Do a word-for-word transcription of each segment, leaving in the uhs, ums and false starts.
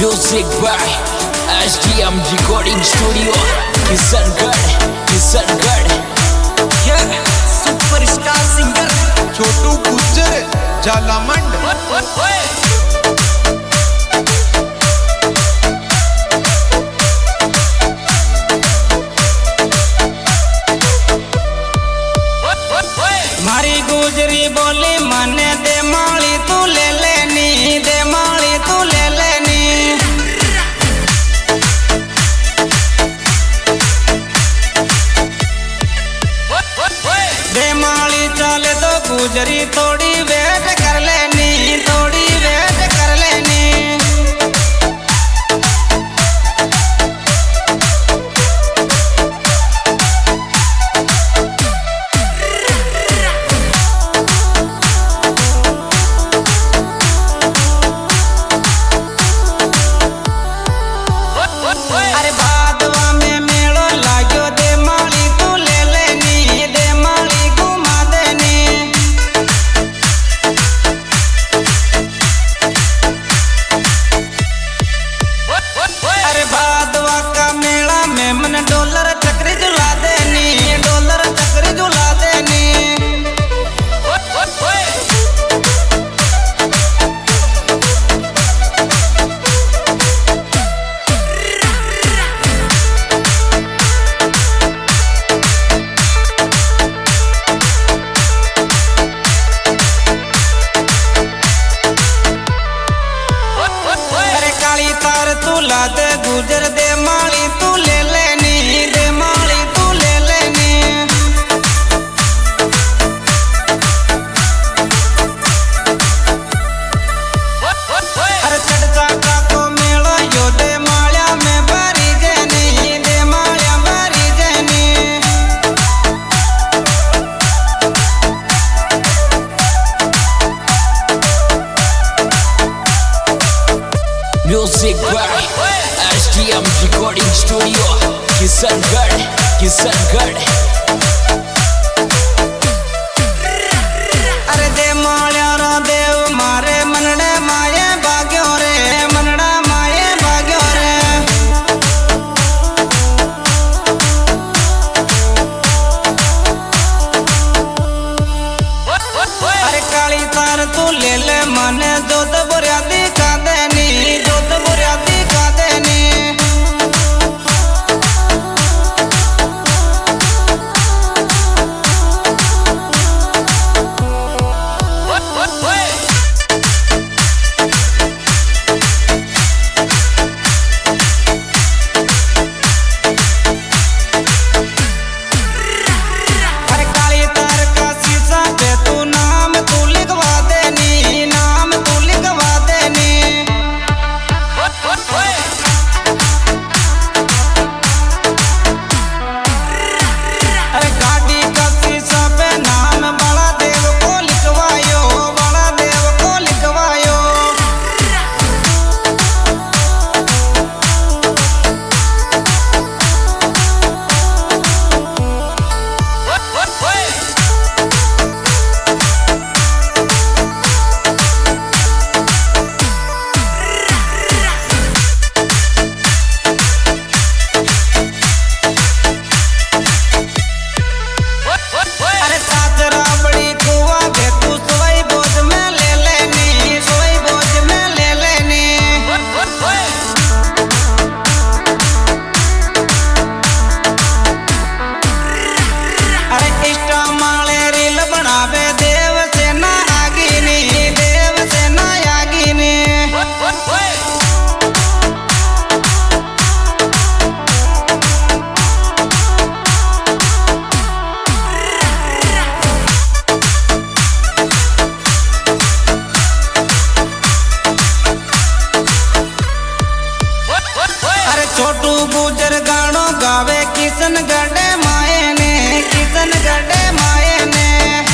Music by S D M Recording Studio, Kishangarh Kishangarh yeah, superstar singer Chhotu Gujjar Jhalamand. मारी गुजरी बोली मने दे माली तू ले लेनी, दे माली तू ले लेनी। दे माली चले तो गुजरी थोड़ी वेट कर लेनी, थोड़ी वेट कर लेनी। अरे भादवा में मेलो लाग्यो, दे माली तू ले लेनी, दे माली घुमा देनी। अरे भादवा का मेला में मन डॉलर चक्री झुला देनी, डॉलर चक्री झुला देनी। काली तार तू ला दे गुजर, दे माली तू ले लेनी, दे माली तू ले लेनी। अरे चढ़ता का को मेला यो, दे मालिया में भरी जनी, दे मालिया भरी जनी। Music by S D M Recording Studio, Kishangarh Kishangarh. अरे दे मालिया रा देव मारे मनड़े माये भाग्यो रे, मनड़ा माये भाग्यो रे। अरे काली तार तू ले ले मने जोत बुरिया दिखा देनी, जोत बुरिया दिखा देनी। अरे काली तार का शीशा पे तू नाम तू लिखवा देनी, नाम तू लिखवा देनी। अरे गाड़ी का शीशा पे नाम बड़ा देव को लिखवायो, बड़ा देव को लिखवायो। अरे साजरा बड़ी कुआ के तू सोई बोझ में ले लेनी, सोई बोझ में ले लेनी। अरे इष्टा माले रील बनावे, देव से ना आगिनी, देव से ना आगिनी। अरे छोटू गुजर गानो गावे किशनगढ़ माए ने, किशनगढ़ माए ने।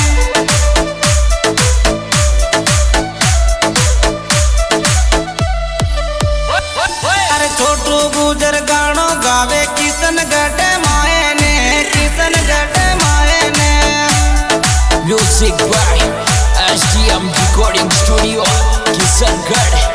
अरे छोटू गुजर गानो गावे किशनगढ़ माए ने, किशनगढ़ माए ने। Music by S D M Recording Studio, Kishangarh.